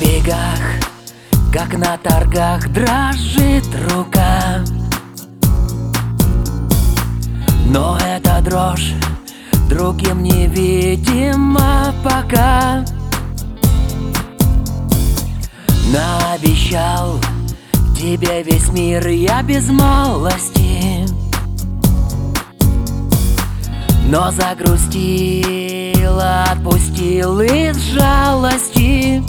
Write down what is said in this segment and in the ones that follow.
бегах, как на торгах, дрожит рука. Но эта дрожь другим невидима пока. Наобещал тебе весь мир я без малости, но загрустил, отпустил из жалости.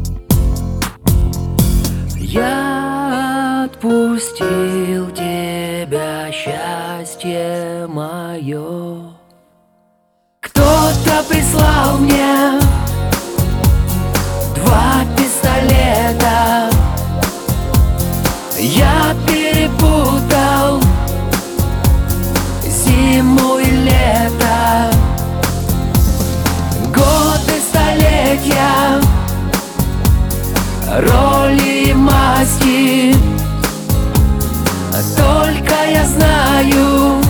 Я отпустил тебя, счастье мое. Кто-то прислал мне 2 пистолета. Я перепутал зиму и лето, годы, столетия, роли и масти. Только я знаю,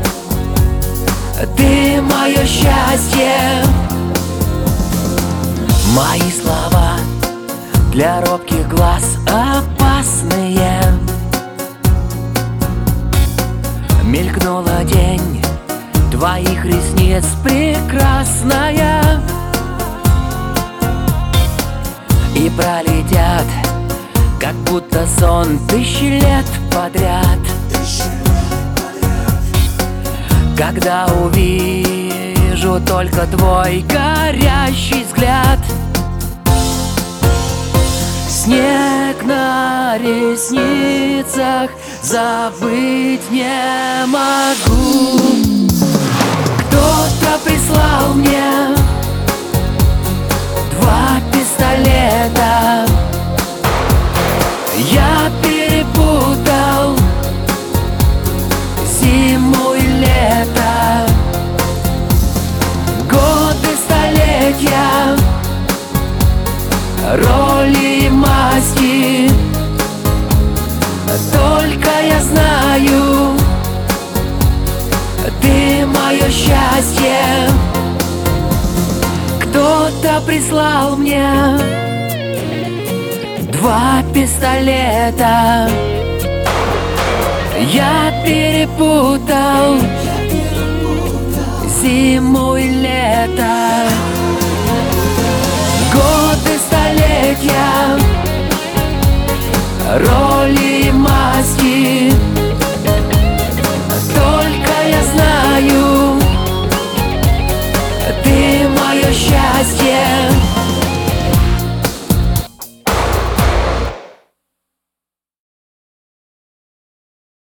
ты мое счастье. Мои слова для робких глаз опасные. Мелькнула тень твоих ресниц прекрасная, и пролетят, как будто сон, 1000 лет подряд. Когда увижу только твой горящий взгляд. Снег на ресницах забыть не могу. Кто-то прислал мне 2 пистолета. Я перепутал зиму и лето, годы, столетия, роли и масти. Только я знаю, ты мое счастье. Кто-то прислал мне 2 пистолета. Я перепутал зиму и лето, годы, столетия, роли